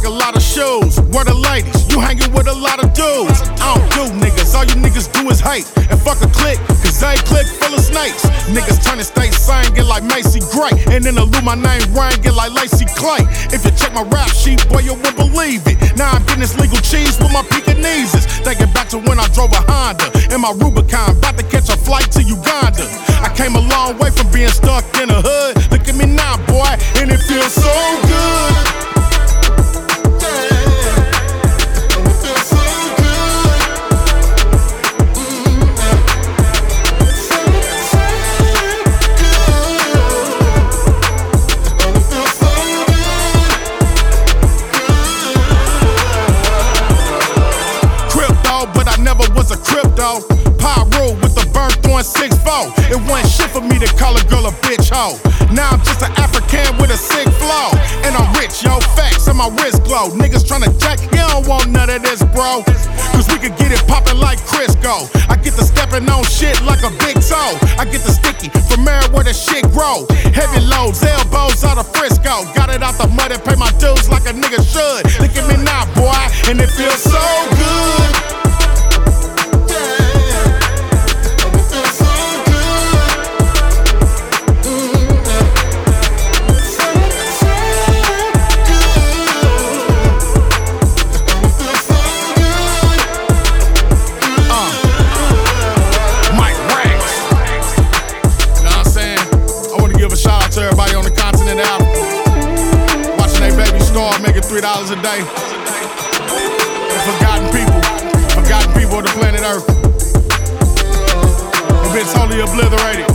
like a lot of shoes. Where the ladies, you hanging with a lot of dudes. I don't do niggas, all you niggas do is hate. And fuck a clique, cause they click full of snakes. Niggas turning state singing like Macy Gray. And in the loop my name ringing like Lacey Clay. If you check my rap sheet, boy, you won't believe it. Now I'm getting this legal cheese with my Pekingese. Thinking back to when I drove a Honda in my Rubicon, about to catch a flight to Uganda. I came a long way from being stuck in the hood. Look at me now, boy, and it feels so good. But I never was a crypto. Pyro with the burn throwing 6'4". It wasn't shit for me to call a girl a bitch hoe. Now I'm just an African with a sick flow. And I'm rich, yo, facts, and my wrist glow. Niggas tryna jack, you don't want none of this, bro. Cause we could get it poppin' like Crisco. I get the steppin' on shit like a big toe. I get the sticky from there where the shit grow. Heavy loads, elbows out of Frisco. Got it out the mud and pay my dues like a nigga should. Look at me now, boy, and it feels so good. To everybody on the continent of Africa, watching they baby star making $3 a day. Forgotten people of the planet Earth, who've been totally obliterated.